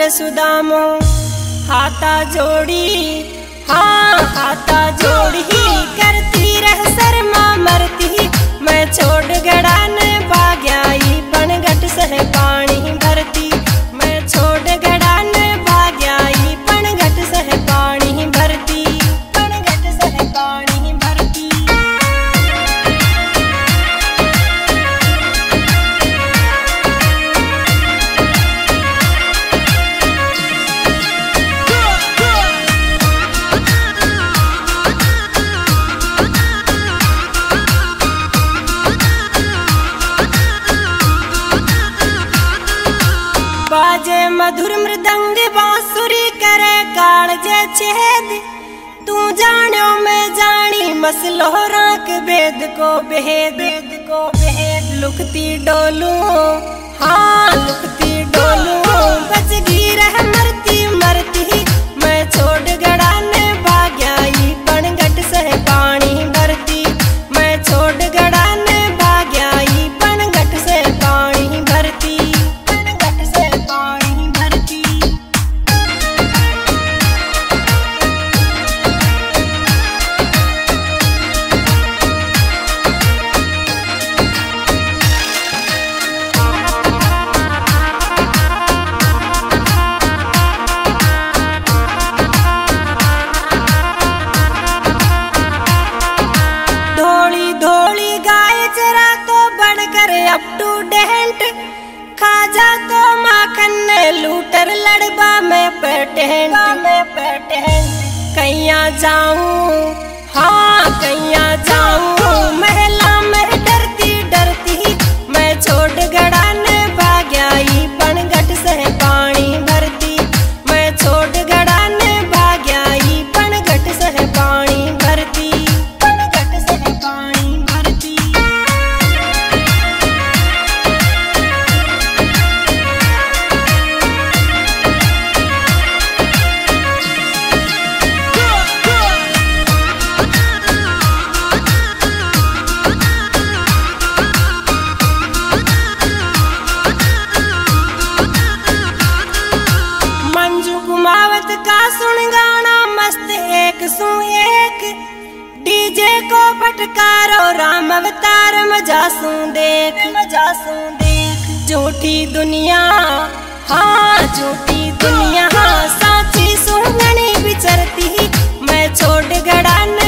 कर सुदामो हाथा जोड़ी, हाँ हाथा जोड़ी करती रह शर्मा मरती। मैं छोड़ गड़ान भाग्याई पनघट सह पानी भरती। मैं छोड़ गड़ान भाग्याई पनघट सह पानी भरती, पनघट सह पानी भरती। बाजे मधुर मृदंग बांसुरी करे कालजे छेद। तू जानो मैं जानी मसलो राख भेद को भेद को भेद। लुकती डोलू, हाँ लुकती डोलू बचगी रह मरती मरती। मैं छोड़ गड़ाने भाग्याई पनघट सह पानी भरती। मैं छोड़ गड़ाने भाग्याई पनघट सह पानी भरती, पनघट सह पानी भरती। धोली धोली गाय चरा तो बढ़कर अप टू डेंट। खा जा तो माखन लूटर लड़बा में पेटेंट, में पेटेंट। कैया जाऊं, हाँ कैया जाऊं महला में डरती डरती। मैं छोड़ गड़ान भाग्याई पनघट सह पानी भरती। मैं छोड़ गड़ान भाग्याई पनघट सह पानी भरती, पनघट सह पानी भरती। मंजू कुमावत का सुन गाना मस्त एक सू एक। डीजे को फटकारो राम अवतार मजा सू देख, मजा सू देख। झूठी दुनिया, हाँ झूठी दुनिया साची सुगनी बिचरती। मैं छोड़ गड़ान